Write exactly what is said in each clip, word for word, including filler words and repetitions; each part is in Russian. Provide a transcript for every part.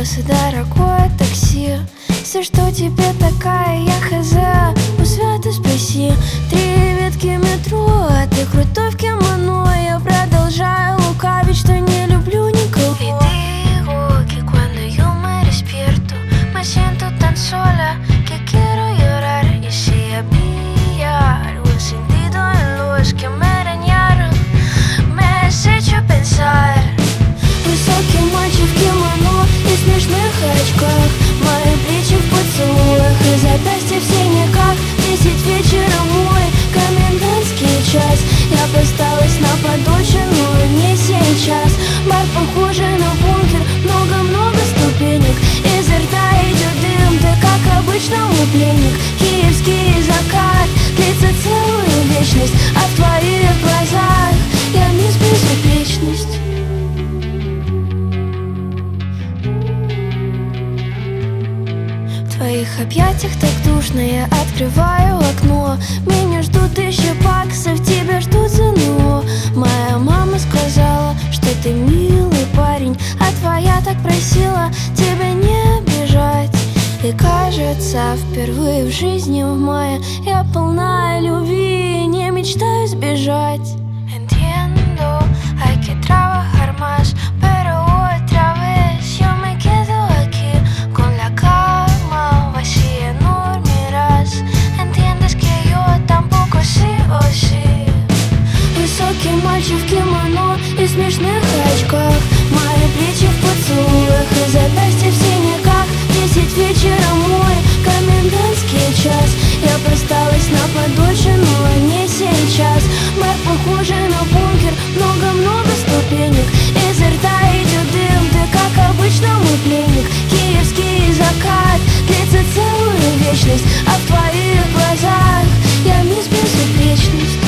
волосы, дорогое такси. Все, что тебе такая, я хз. У Света спроси. Три ветки метро, а ты крутой в кимоно. Я продолжаю лукавить, что не люблю никого. Y digo que cuando yo me despierto me siento tan sola que quiero llorar. Y si había algún sentido en los que me arañaron, me has hecho pensar. Высокий мальчик в кимоно и смешных очках, мои плечи в поцелуях и запястья в синяках. Десять вечера мой комендантский час. Я осталась на подочину, не сейчас. Бар похожий на бункер, много-много ступенек. Изо рта идет дым, ты как обычно мой пленник. Киевский закат длится целую вечность, а в твоих глазах я мисс Безупречность. В твоих объятиях так душно, я открываю окно. Меня ждут еще баксов, тебя ждут ЗНО. Моя мама сказала, что ты милый парень, а твоя так просила тебя не обижать. И кажется, впервые в жизни в мае я полна любви и не мечтаю сбежать. Entiendo, hay que trabajar más, pero otra vez yo me quedo aquí con la cama vacía, no dormirás. Entiendes que yo tampoco sí o sí. Высокий мальчик в кимоно и смешных очках, мои плечи в поцелуях и запястья в синяках. Десять вечера мой комендантский час. Я просталась на подочину, а не сейчас. Бар похожий на бункер, много-много ступенек. Изо рта идет дым, ты как обычно мой пленник. Киевский закат длится целую вечность, а в твоих глазах я мисс Безупречность.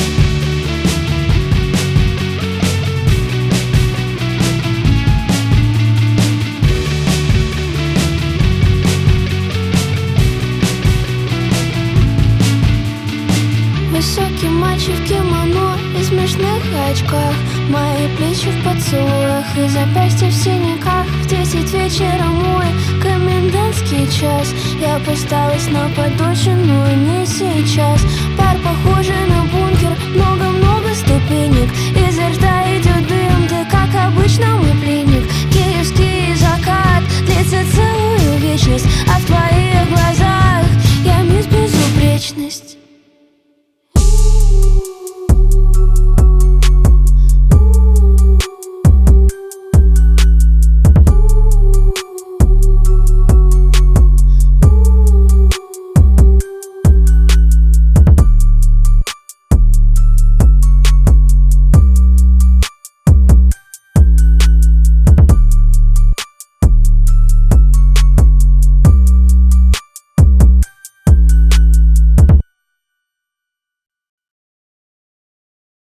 Высокий мальчик в кимоно и смешных очках, мои плечи в поцелуях и запястья в синяках. В десять вечера мой комендантский час. Я осталась на подочину, не сейчас. Бар похожий на бункер, много-много ступенек. Изо рта идет дым, ты как обычно мой пленник. Киевский закат длится целую вечность, а в твоих